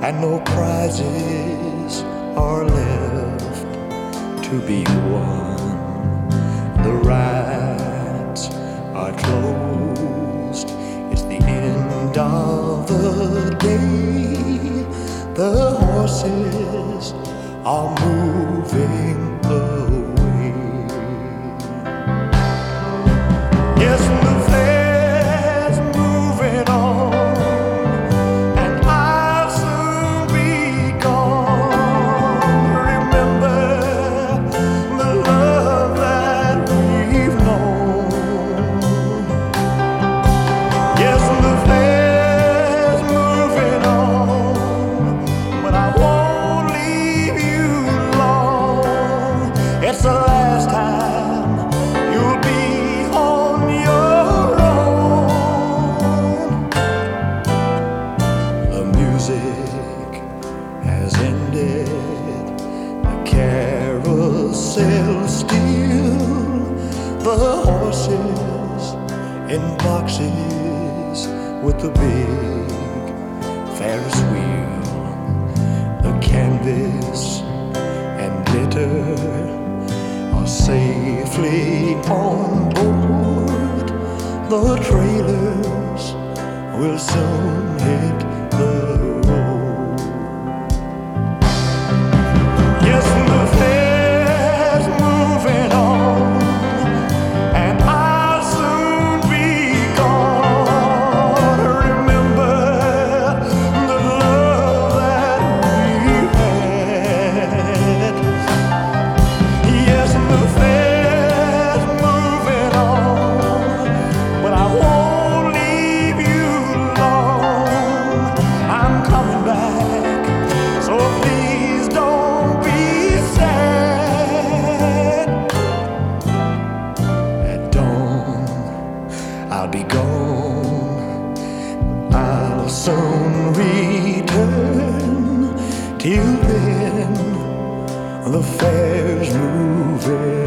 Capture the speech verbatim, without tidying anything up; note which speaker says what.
Speaker 1: and no prizes are left to be won. The rides are closed, it's the end of the day. The horses are moving away. Yes, the fair's moving on, and I'll soon be gone. Remember the love that we've known. Yes, the fair's moving on, but I won't leave you long. It's the last time you'll be on your own. The music has ended, the carousel still, the horses in boxes with the big Ferris wheel, the canvas and glitter are safely on board. The trailers will soon hit the road. Yes, the fair's moving on, and I'll soon be gone. Remember the love that we had. Yes, the fair's moving on, but I won't leave you long. I'm coming back, so please don't be sad. At dawn, I'll be gone, I'll soon return. Till then, the fair's moving